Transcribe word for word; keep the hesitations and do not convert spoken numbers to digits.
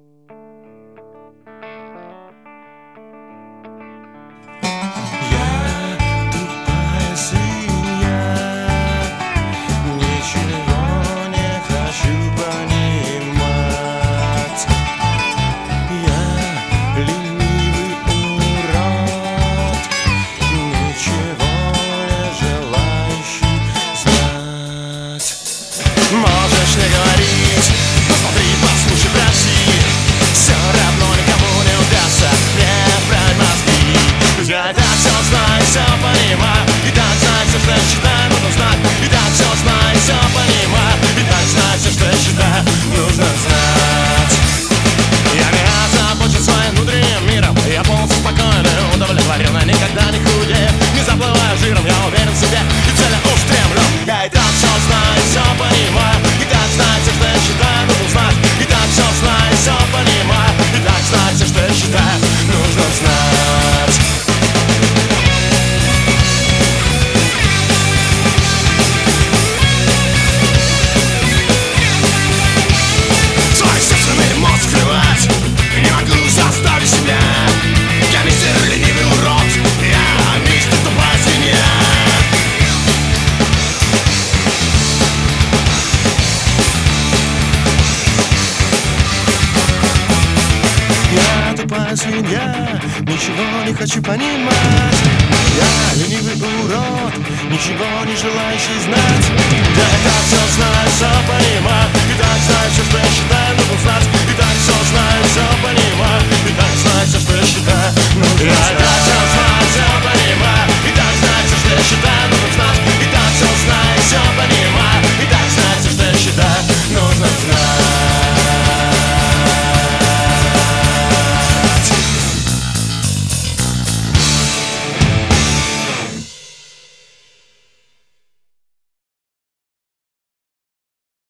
Можешь не говорить, посмотри, послушай, проси. Все равно никому не удастся мне вправить мозги. Я и так все знаю, все понимаю, и так знаю все, что я считаю, нужно знать. И так все знаю, все понимаю, и так знаю все, что я считаю, нужно знать. Я не озабочен своим внутренним миром, я полностью спокоен и удовлетворен, а никогда не худею, не заплываю жиром, я уверен в себе и цели устремлен. Я и так все знаю, все понимаю, и так знаю все, что я считаю, нужно знать. И так все знаю, все понимаю, и так знаю все, что я считаю, нужно знать. Свой собственный мозг скрывать не могу заставить себя. Я мистер ленивый урод, я мистер тупая свинья. Я тупая свинья, ничего не хочу понимать. Я ленивый урод, ничего не желающий знать. Я и так все знаю, все понимаю, и так знаю все, что я считаю, нужно знать. И